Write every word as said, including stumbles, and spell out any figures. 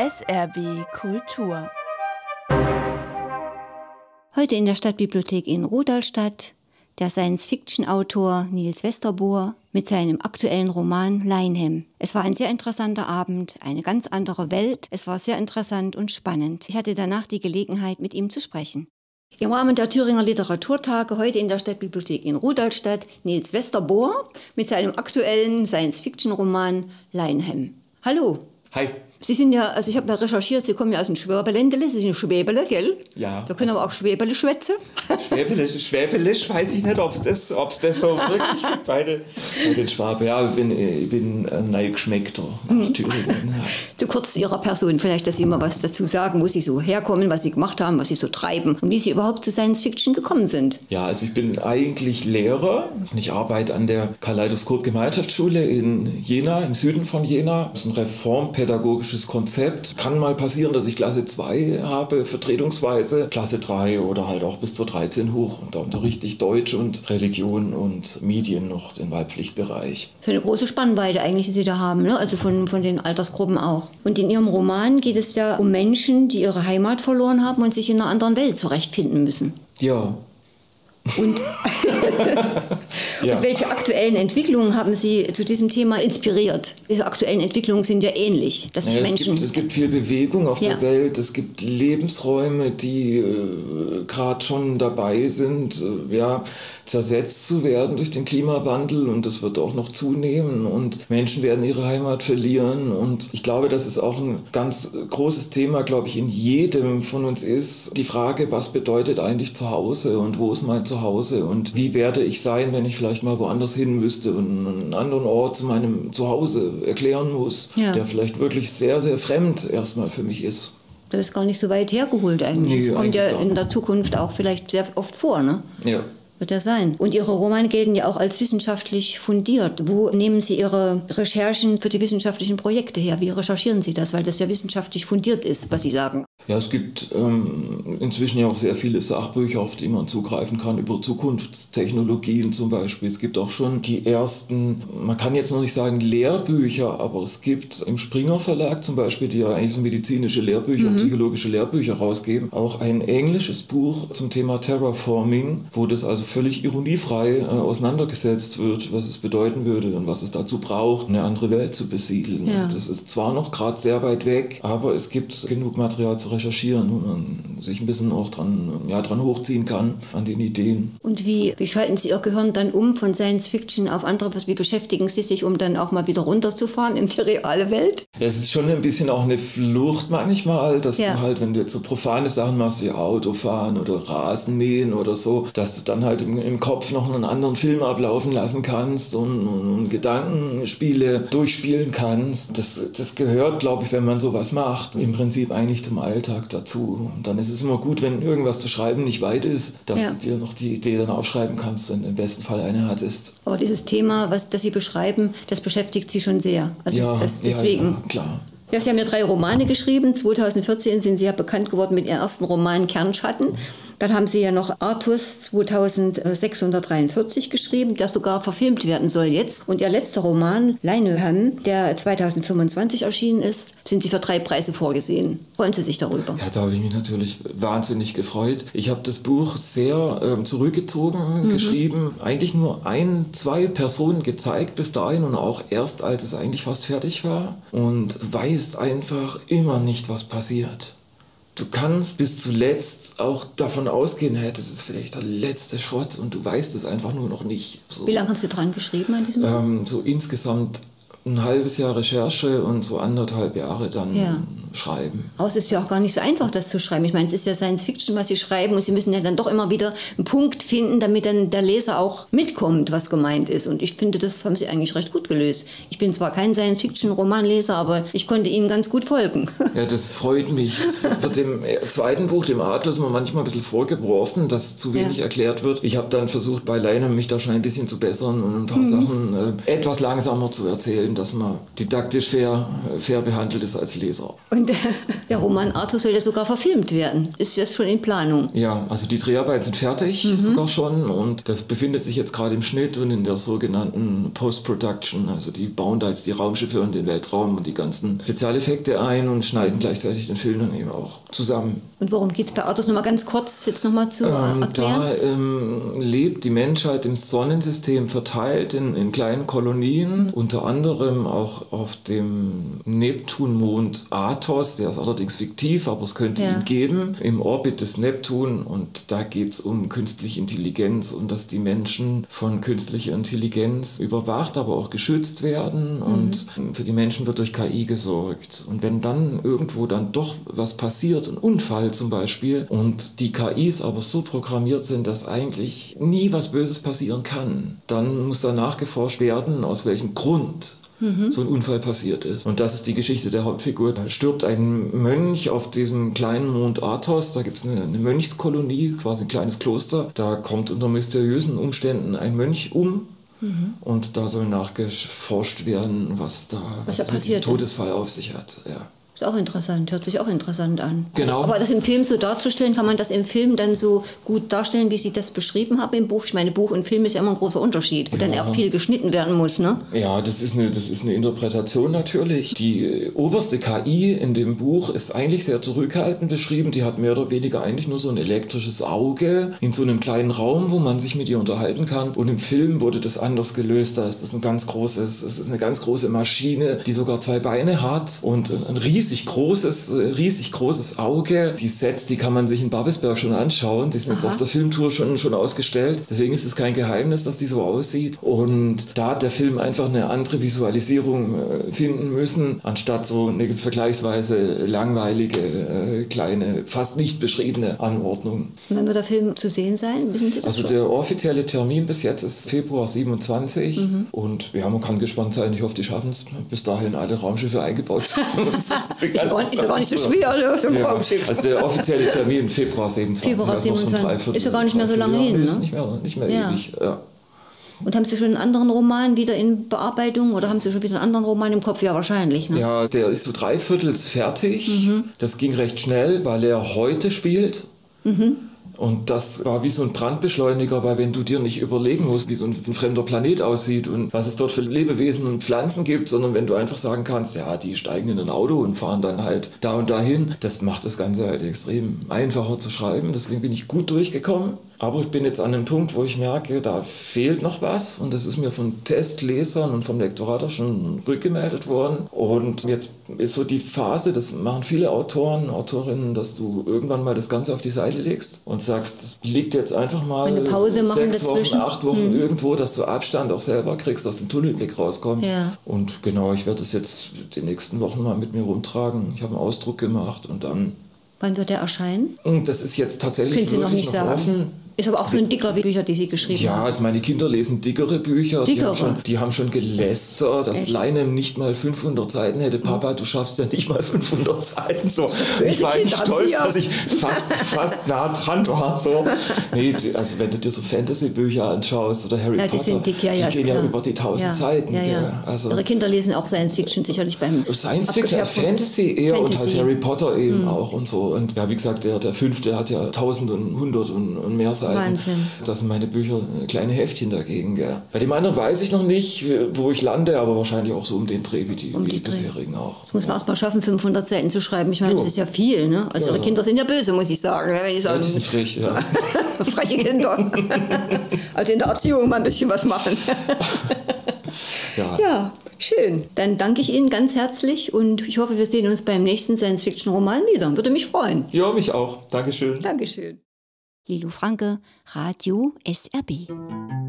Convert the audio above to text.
S R B Kultur. Heute in der Stadtbibliothek in Rudolstadt der Science-Fiction-Autor Niels Westerboer mit seinem aktuellen Roman Leinhem. Es war ein sehr interessanter Abend, eine ganz andere Welt. Es war sehr interessant und spannend. Ich hatte danach die Gelegenheit, mit ihm zu sprechen. Im Rahmen der Thüringer Literaturtage heute in der Stadtbibliothek in Rudolstadt Niels Westerboer mit seinem aktuellen Science-Fiction-Roman Leinhem. Hallo. Hi. Sie sind ja, also ich habe mal recherchiert, Sie kommen ja aus dem Schwäbeländle, Sie sind Schwäbele, gell? Ja. Da können also aber auch Schwäbele schwätzen. Schwäbelisch, Schwäbelisch, weiß ich nicht, ob es das, ob's das so wirklich gibt bei den, bei den Schwaben. Ja, ich bin, ich bin ein Neugeschmeckter nach mhm. Thüringen. Ja. Zu kurz zu Ihrer Person, vielleicht, dass Sie mal was dazu sagen, wo Sie so herkommen, was Sie gemacht haben, was Sie so treiben und wie Sie überhaupt zu Science Fiction gekommen sind. Ja, also ich bin eigentlich Lehrer. Ich arbeite an der Kaleidoskop-Gemeinschaftsschule in Jena, im Süden von Jena. Das ist ein reformpädagogisches Konzept. Kann mal passieren, dass ich Klasse zwei habe, vertretungsweise, Klasse drei oder halt auch bis zur dreizehn hoch. Und da unterrichte ich Deutsch und Religion und Medien noch, den Wahlpflichtbereich. So eine große Spannweite eigentlich, die Sie da haben, ne? Also von, von den Altersgruppen auch. Und in Ihrem Roman geht es ja um Menschen, die ihre Heimat verloren haben und sich in einer anderen Welt zurechtfinden müssen. Ja. Und, ja. Und welche aktuellen Entwicklungen haben Sie zu diesem Thema inspiriert? Diese aktuellen Entwicklungen sind ja ähnlich. Dass ja, Menschen es, gibt, es gibt viel Bewegung auf ja. der Welt, es gibt Lebensräume, die äh, gerade schon dabei sind, äh, ja, zersetzt zu werden durch den Klimawandel, und das wird auch noch zunehmen und Menschen werden ihre Heimat verlieren, und ich glaube, das ist auch ein ganz großes Thema, glaube ich, in jedem von uns ist, die Frage, was bedeutet eigentlich Zuhause und wo ist mein Zuhause und wie werde ich sein, wenn ich vielleicht mal woanders hin müsste und einen anderen Ort zu meinem Zuhause erklären muss, ja. der vielleicht wirklich sehr, sehr fremd erstmal für mich ist. Das ist gar nicht so weit hergeholt eigentlich. Nee, das kommt ja gar in der Zukunft auch vielleicht sehr oft vor, ne? Ja. Wird ja sein. Und Ihre Romane gelten ja auch als wissenschaftlich fundiert. Wo nehmen Sie Ihre Recherchen für die wissenschaftlichen Projekte her? Wie recherchieren Sie das? Weil das ja wissenschaftlich fundiert ist, was Sie sagen. Ja, es gibt ähm, inzwischen ja auch sehr viele Sachbücher, auf die man zugreifen kann, über Zukunftstechnologien zum Beispiel. Es gibt auch schon die ersten, man kann jetzt noch nicht sagen Lehrbücher, aber es gibt im Springer Verlag zum Beispiel, die ja eigentlich so medizinische Lehrbücher mhm. und psychologische Lehrbücher rausgeben, auch ein englisches Buch zum Thema Terraforming, wo das also völlig ironiefrei äh, auseinandergesetzt wird, was es bedeuten würde und was es dazu braucht, eine andere Welt zu besiedeln. Ja. Also das ist zwar noch gerade sehr weit weg, aber es gibt genug Material zu recherchieren, wo man sich ein bisschen auch dran, ja, dran hochziehen kann an den Ideen. Und wie, wie schalten Sie Ihr Gehirn dann um von Science Fiction auf andere? Wie beschäftigen Sie sich, um dann auch mal wieder runterzufahren in die reale Welt? Ja, es ist schon ein bisschen auch eine Flucht manchmal, dass ja. du halt, wenn du jetzt so profane Sachen machst wie Autofahren oder Rasenmähen oder so, dass du dann halt im, im Kopf noch einen anderen Film ablaufen lassen kannst und, und Gedankenspiele durchspielen kannst. Das, das gehört, glaube ich, wenn man sowas macht, im Prinzip eigentlich zum Alltag dazu. Und dann ist es immer gut, wenn irgendwas zu schreiben nicht weit ist, dass ja. du dir noch die Idee dann aufschreiben kannst, wenn du im besten Fall eine hattest. Aber dieses Thema, was, das Sie beschreiben, das beschäftigt Sie schon sehr. Also ja, das, deswegen. Ja, ja, klar. Ja, Sie haben ja drei Romane geschrieben. zweitausendvierzehn sind Sie ja bekannt geworden mit Ihrem ersten Roman Kernschatten. Dann haben Sie ja noch Artus zweitausendsechshundertdreiundvierzig geschrieben, der sogar verfilmt werden soll jetzt. Und Ihr letzter Roman, Leinhem, der zweitausendfünfundzwanzig erschienen ist, sind Sie für drei Preise vorgesehen. Freuen Sie sich darüber? Ja, da habe ich mich natürlich wahnsinnig gefreut. Ich habe das Buch sehr ähm, zurückgezogen mhm. geschrieben, eigentlich nur ein, zwei Personen gezeigt bis dahin und auch erst, als es eigentlich fast fertig war, und weißt einfach immer nicht, was passiert. Du kannst bis zuletzt auch davon ausgehen, hey, das ist vielleicht der letzte Schrott und du weißt es einfach nur noch nicht. So. Wie lange haben Sie dran geschrieben an diesem Buch? Ähm, so insgesamt ein halbes Jahr Recherche und so anderthalb Jahre dann ja. schreiben. Aber es ist ja auch gar nicht so einfach, das zu schreiben. Ich meine, es ist ja Science Fiction, was Sie schreiben, und Sie müssen ja dann doch immer wieder einen Punkt finden, damit dann der Leser auch mitkommt, was gemeint ist. Und ich finde, das haben Sie eigentlich recht gut gelöst. Ich bin zwar kein Science Fiction Romanleser, aber ich konnte Ihnen ganz gut folgen. Ja, das freut mich. Das wird dem zweiten Buch, dem Artus, mir manchmal ein bisschen vorgeworfen, dass zu wenig ja. erklärt wird. Ich habe dann versucht, bei Leinhem mich da schon ein bisschen zu bessern und ein paar mhm. Sachen äh, etwas langsamer zu erzählen, dass man didaktisch fair, fair behandelt ist als Leser. Und Und der Roman Arthur soll ja sogar verfilmt werden. Ist das schon in Planung? Ja, also die Dreharbeiten sind fertig, mhm. sogar schon. Und das befindet sich jetzt gerade im Schnitt und in der sogenannten Post-Production. Also die bauen da jetzt die Raumschiffe und den Weltraum und die ganzen Spezialeffekte ein und schneiden gleichzeitig den Film dann eben auch zusammen. Und worum geht es bei Arthur? Nochmal ganz kurz jetzt nochmal zu ähm, erklären. Da ähm, lebt die Menschheit im Sonnensystem verteilt in, in kleinen Kolonien, mhm. unter anderem auch auf dem Neptunmond Athos, der ist allerdings fiktiv, aber es könnte ja. ihn geben, im Orbit des Neptun, und da geht es um künstliche Intelligenz und dass die Menschen von künstlicher Intelligenz überwacht, aber auch geschützt werden, mhm. und für die Menschen wird durch K I gesorgt. Und wenn dann irgendwo dann doch was passiert, ein Unfall zum Beispiel, und die K Is aber so programmiert sind, dass eigentlich nie was Böses passieren kann, dann muss da nachgeforscht werden, aus welchem Grund mhm. so ein Unfall passiert ist. Und das ist die Geschichte der Hauptfigur. Da stirbt ein Mönch auf diesem kleinen Mond Athos, da gibt es eine, eine Mönchskolonie, quasi ein kleines Kloster. Da kommt unter mysteriösen Umständen ein Mönch um. Mhm. Und da soll nachgeforscht werden, was da was was mit dem Todesfall auf sich hat. Ja. Ist auch interessant, hört sich auch interessant an. Genau. Also, aber das im Film so darzustellen, kann man das im Film dann so gut darstellen, wie Sie das beschrieben haben im Buch? Ich meine, Buch und Film ist ja immer ein großer Unterschied, wo ja. dann auch viel geschnitten werden muss, ne? Ja, das ist eine, das ist eine Interpretation natürlich. Die oberste K I in dem Buch ist eigentlich sehr zurückhaltend beschrieben. Die hat mehr oder weniger eigentlich nur so ein elektrisches Auge in so einem kleinen Raum, wo man sich mit ihr unterhalten kann. Und im Film wurde das anders gelöst. Da ist das ein ganz großes, es ist eine ganz große Maschine, die sogar zwei Beine hat und ein riesiges riesig großes, riesig großes Auge. Die Sets, die kann man sich in Babelsberg schon anschauen. Die sind Aha. jetzt auf der Filmtour schon, schon ausgestellt. Deswegen ist es kein Geheimnis, dass die so aussieht. Und da hat der Film einfach eine andere Visualisierung äh, finden müssen, anstatt so eine vergleichsweise langweilige, äh, kleine, fast nicht beschriebene Anordnung. Wann wird der Film zu sehen sein? Wissen Sie das also schon? Der offizielle Termin bis jetzt ist Februar siebenundzwanzig. Mhm. Und ja, man kann gespannt sein. Ich hoffe, die schaffen es bis dahin alle Raumschiffe eingebaut zu haben. Ist ja gar, ist ja gar nicht so schwer, ne? So ein ja. Raumschiff. Also der offizielle Termin Februar siebenundzwanzig. Februar siebenundzwanzig. Ist ja gar nicht mehr so lange hin, ne? Ist nicht mehr, nicht mehr ja. ewig, ja. Und haben Sie schon einen anderen Roman wieder in Bearbeitung oder haben Sie schon wieder einen anderen Roman im Kopf? Ja, wahrscheinlich, ne? Ja, der ist so dreiviertels fertig. Mhm. Das ging recht schnell, weil er heute spielt. Mhm. Und das war wie so ein Brandbeschleuniger, weil wenn du dir nicht überlegen musst, wie so ein, ein fremder Planet aussieht und was es dort für Lebewesen und Pflanzen gibt, sondern wenn du einfach sagen kannst, ja, die steigen in ein Auto und fahren dann halt da und dahin, das macht das Ganze halt extrem einfacher zu schreiben. Deswegen bin ich gut durchgekommen. Aber ich bin jetzt an einem Punkt, wo ich merke, da fehlt noch was. Und das ist mir von Testlesern und vom Lektorat auch schon rückgemeldet worden. Und jetzt ist so die Phase, das machen viele Autoren, Autorinnen, dass du irgendwann mal das Ganze auf die Seite legst und sagst, das liegt jetzt einfach mal eine Pause machen sechs dazwischen. Wochen, acht Wochen mhm. irgendwo, dass du Abstand auch selber kriegst, aus dem Tunnelblick rauskommst. Ja. Und genau, ich werde das jetzt die nächsten Wochen mal mit mir rumtragen. Ich habe einen Ausdruck gemacht und dann... Wann wird der erscheinen? Das ist jetzt tatsächlich Können Sie noch nicht noch sagen. offen. Ist aber auch so ein dicker Bücher, die Sie geschrieben ja, haben. Ja, also meine Kinder lesen dickere Bücher. Dickere? Die haben schon, die haben schon gelästert, dass Echt? Leinem nicht mal fünfhundert Seiten hätte. Papa, du schaffst ja nicht mal fünfhundert Seiten. So. Ich war eigentlich stolz, dass ich fast, fast nah dran war. So. Nee, also wenn du dir so Fantasy-Bücher anschaust oder Harry ja, die Potter, sind dick, ja, die ja, gehen klar. ja über die tausend ja, Seiten. Ja, ja. Ja, also Ihre Kinder lesen auch Science-Fiction sicherlich beim Science-Fiction, Fantasy eher Fantasy. Und halt Harry Potter eben mhm. auch und so. Und ja, wie gesagt, der, der fünfte hat ja tausend und hundert und, und mehr Seiten. Wahnsinn. Das sind meine Bücher kleine Heftchen dagegen. Gell. Bei dem anderen weiß ich noch nicht, wo ich lande, aber wahrscheinlich auch so um den Dreh wie die, um wie die, die bisherigen auch. Das muss man ja. erst mal schaffen, fünfhundert Seiten zu schreiben. Ich meine, jo. das ist ja viel. Ne? Also ja. Ihre Kinder sind ja böse, muss ich sagen. Wenn ich sagen ja, die sind frech, ja. Freche Kinder. Also in der Erziehung mal ein bisschen was machen. ja. ja. Schön. Dann danke ich Ihnen ganz herzlich und ich hoffe, wir sehen uns beim nächsten Science-Fiction-Roman wieder. Würde mich freuen. Ja, mich auch. Dankeschön. Dankeschön. Lilo Franke, Radio S R B.